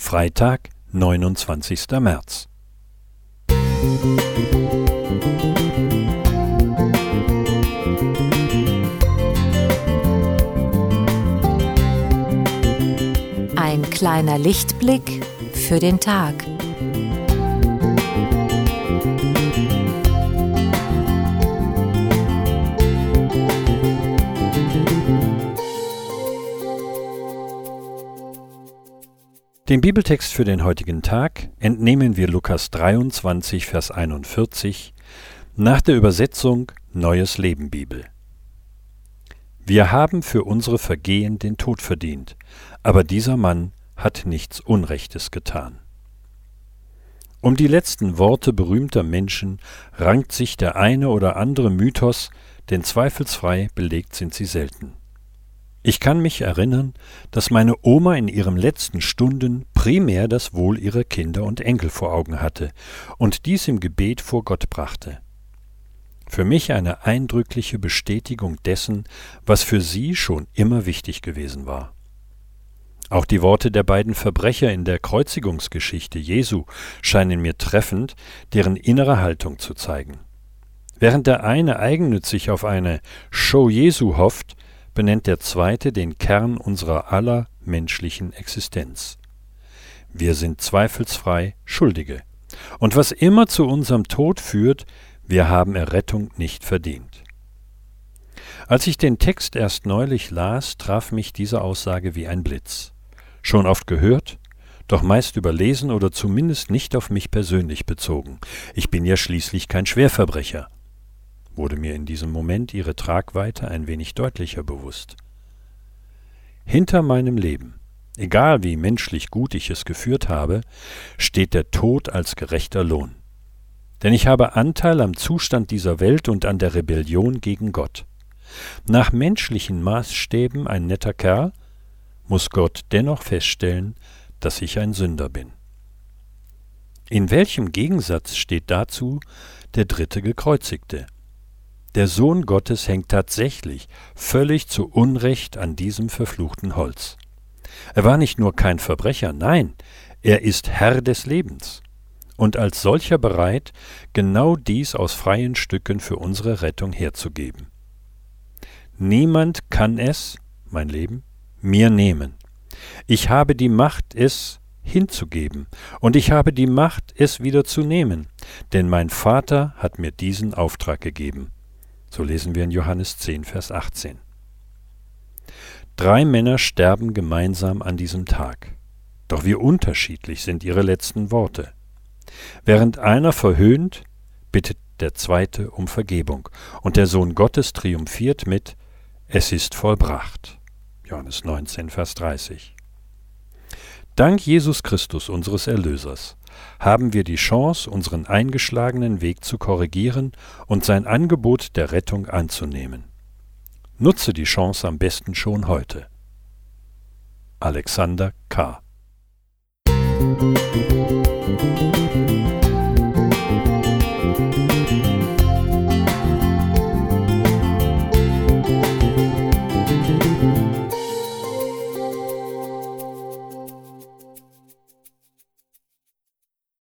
Freitag, 29. März. Ein kleiner Lichtblick für den Tag. Den Bibeltext für den heutigen Tag entnehmen wir Lukas 23, Vers 41 nach der Übersetzung Neues Leben Bibel. Wir haben für unsere Vergehen den Tod verdient, aber dieser Mann hat nichts Unrechtes getan. Um die letzten Worte berühmter Menschen rankt sich der eine oder andere Mythos, denn zweifelsfrei belegt sind sie selten. Ich kann mich erinnern, dass meine Oma in ihren letzten Stunden primär das Wohl ihrer Kinder und Enkel vor Augen hatte und dies im Gebet vor Gott brachte. Für mich eine eindrückliche Bestätigung dessen, was für sie schon immer wichtig gewesen war. Auch die Worte der beiden Verbrecher in der Kreuzigungsgeschichte Jesu scheinen mir treffend, deren innere Haltung zu zeigen. Während der eine eigennützig auf eine Show Jesu hofft, benennt der zweite den Kern unserer aller menschlichen Existenz. Wir sind zweifelsfrei Schuldige. Und was immer zu unserem Tod führt, wir haben Errettung nicht verdient. Als ich den Text erst neulich las, traf mich diese Aussage wie ein Blitz. Schon oft gehört, doch meist überlesen oder zumindest nicht auf mich persönlich bezogen. Ich bin ja schließlich kein Schwerverbrecher. Wurde mir in diesem Moment ihre Tragweite ein wenig deutlicher bewusst. Hinter meinem Leben, egal wie menschlich gut ich es geführt habe, steht der Tod als gerechter Lohn. Denn ich habe Anteil am Zustand dieser Welt und an der Rebellion gegen Gott. Nach menschlichen Maßstäben ein netter Kerl, muss Gott dennoch feststellen, dass ich ein Sünder bin. In welchem Gegensatz steht dazu der dritte Gekreuzigte? Der Sohn Gottes hängt tatsächlich völlig zu Unrecht an diesem verfluchten Holz. Er war nicht nur kein Verbrecher, nein, er ist Herr des Lebens und als solcher bereit, genau dies aus freien Stücken für unsere Rettung herzugeben. Niemand kann es, mein Leben, mir nehmen. Ich habe die Macht, es hinzugeben, und ich habe die Macht, es wieder zu nehmen, denn mein Vater hat mir diesen Auftrag gegeben. So lesen wir in Johannes 10, Vers 18. 3 Männer sterben gemeinsam an diesem Tag. Doch wie unterschiedlich sind ihre letzten Worte. Während einer verhöhnt, bittet der zweite um Vergebung, und der Sohn Gottes triumphiert mit »Es ist vollbracht«. Johannes 19, Vers 30. Dank Jesus Christus, unseres Erlösers, haben wir die Chance, unseren eingeschlagenen Weg zu korrigieren und sein Angebot der Rettung anzunehmen. Nutze die Chance am besten schon heute. Alexander K.